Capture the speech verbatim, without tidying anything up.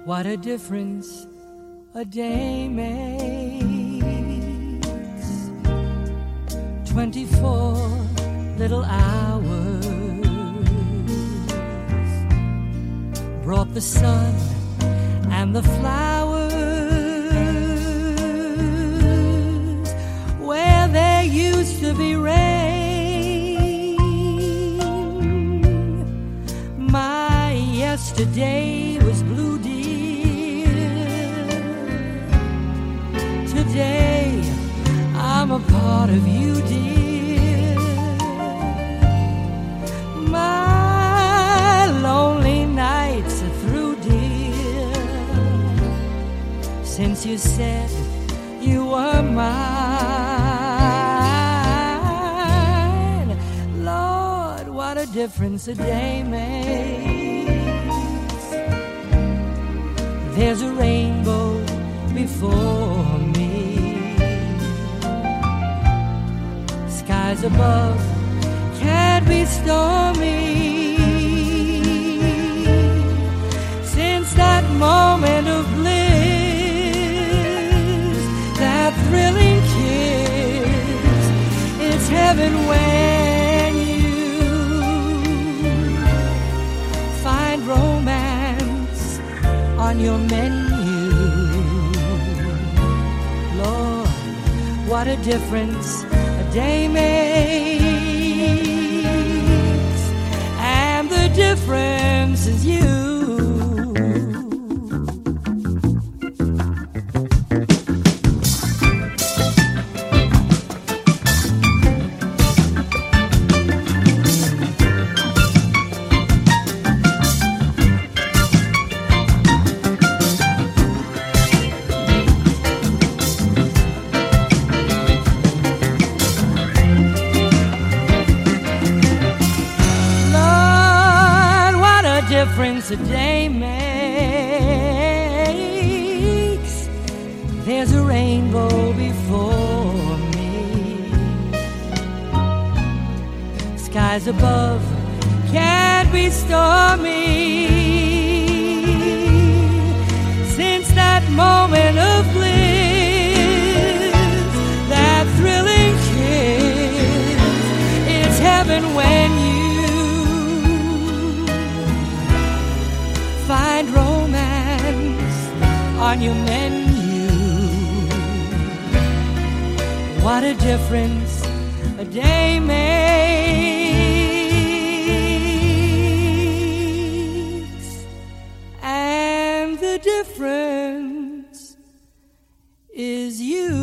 What a difference a day makes. Twenty-four little hours brought the sun and the flowers where there used to be rain. My yesterday was blue, dear. Today I'm a part of you, dear. My lonely nights are through, dear, since you said you were mine. Lord, what a difference a day makes. There's a rainbow before me, skies above can't be stormy. Since that moment of bliss, that thrilling kiss, it's heaven when you find romance on your menu. Lord, what a difference a day makes, and the difference is you. Difference a day makes. There's a rainbow before me, skies above can't be stormy. Since that moment of bliss, that thrilling kiss, it's heaven when you find romance on your menu. What a difference a day makes, and the difference is you.